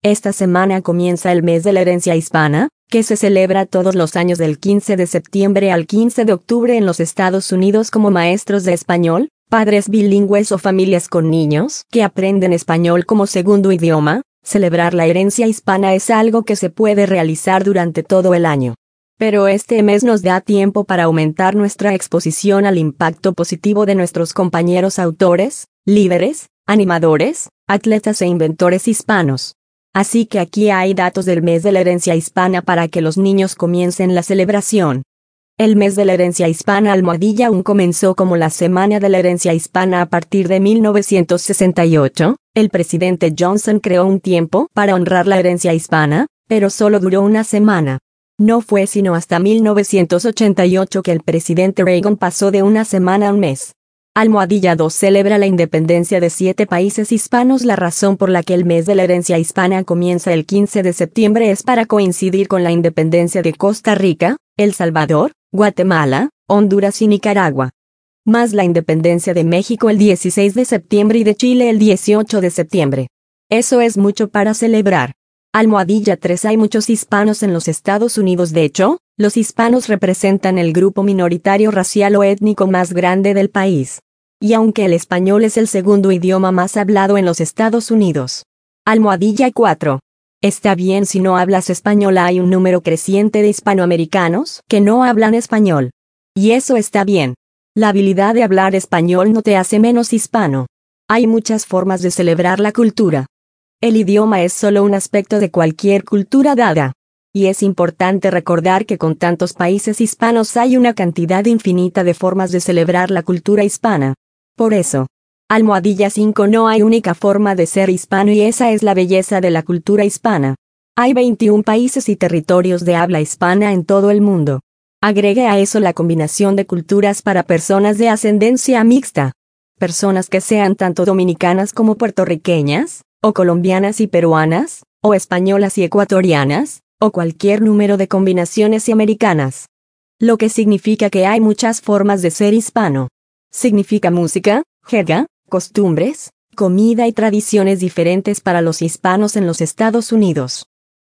Esta semana comienza el mes de la herencia hispana, que se celebra todos los años del 15 de septiembre al 15 de octubre en los Estados Unidos como maestros de español, padres bilingües o familias con niños que aprenden español como segundo idioma. Celebrar la herencia hispana es algo que se puede realizar durante todo el año. Pero este mes nos da tiempo para aumentar nuestra exposición al impacto positivo de nuestros compañeros autores, líderes, animadores, atletas e inventores hispanos. Así que aquí hay datos del mes de la herencia hispana para que los niños comiencen la celebración. El mes de la herencia hispana _1 comenzó como la Semana de la Herencia Hispana a partir de 1968. El presidente Johnson creó un tiempo para honrar la herencia hispana, pero solo duró una semana. No fue sino hasta 1988 que el presidente Reagan pasó de una semana a un mes. _2 celebra la independencia de 7 países hispanos. La razón por la que el mes de la herencia hispana comienza el 15 de septiembre es para coincidir con la independencia de Costa Rica, El Salvador, Guatemala, Honduras y Nicaragua. Más la independencia de México el 16 de septiembre y de Chile el 18 de septiembre. Eso es mucho para celebrar. _3 Hay muchos hispanos en los Estados Unidos. De hecho, los hispanos representan el grupo minoritario racial o étnico más grande del país. Y aunque el español es el segundo idioma más hablado en los Estados Unidos. _4 Está bien si no hablas español. Hay un número creciente de hispanoamericanos que no hablan español. Y eso está bien. La habilidad de hablar español no te hace menos hispano. Hay muchas formas de celebrar la cultura. El idioma es solo un aspecto de cualquier cultura dada. Y es importante recordar que con tantos países hispanos hay una cantidad infinita de formas de celebrar la cultura hispana. Por eso, _5 no hay única forma de ser hispano y esa es la belleza de la cultura hispana. Hay 21 países y territorios de habla hispana en todo el mundo. Agregue a eso la combinación de culturas para personas de ascendencia mixta. Personas que sean tanto dominicanas como puertorriqueñas, o colombianas y peruanas, o españolas y ecuatorianas, o cualquier número de combinaciones y americanas. Lo que significa que hay muchas formas de ser hispano. Significa música, jerga, costumbres, comida y tradiciones diferentes para los hispanos en los Estados Unidos.